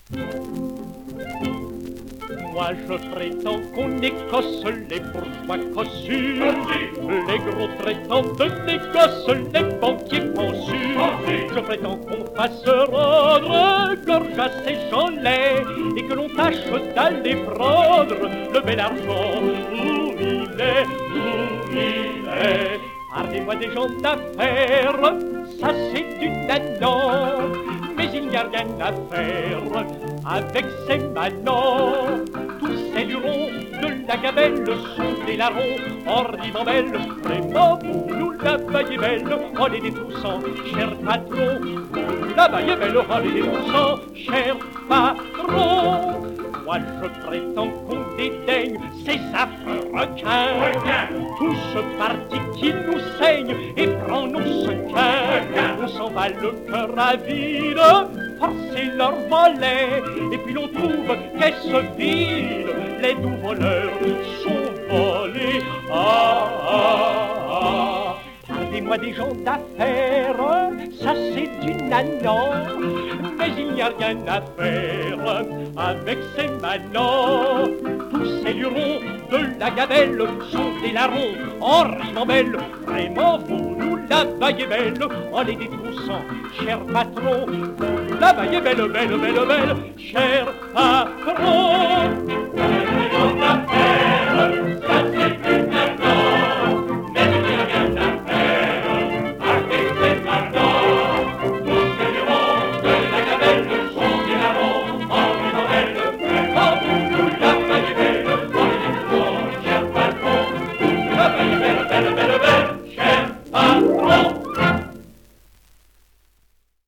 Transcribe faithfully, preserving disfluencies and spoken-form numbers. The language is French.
Moi je prétends qu'on écosse les bourgeois cossus, les gros traitants de négoce, les banquiers pensus. Je prétends qu'on fasse rendre gorge à ces gens-là et que l'on tâche d'aller prendre le bel argent. Où il est, où il est. Parlez-moi des gens d'affaires, ça c'est du nanan, mais il n'y a rien à faire avec ces manants. Tous ces lurons de la gamelle sont des larrons en ribambelle. Vraiment, vous nous la baillez belle en les détroussant, cher patron. Vous la baillez belle en les détroussant, cher patron. Moi je prétends qu'on dédaigne ces affreux requins, tout ce parti qui nous saigne et prend nos sequins. On s'en va le cœur à vide, forcer leur volet, et puis l'on trouve qu'est-ce vide, les doux voleurs sont volés. Ah, ah, ah. Parlez-moi des gens d'affaires, ça c'est du nanan, mais il n'y a rien à faire avec ces manants. Tous ces lurons de la gamelle sont des larrons en ribambelle. Vraiment, vous nous la baillez belle en les détroussant, cher patron. Vous la baillez belle, belle, belle, belle, cher patron. Des gens d'affaires.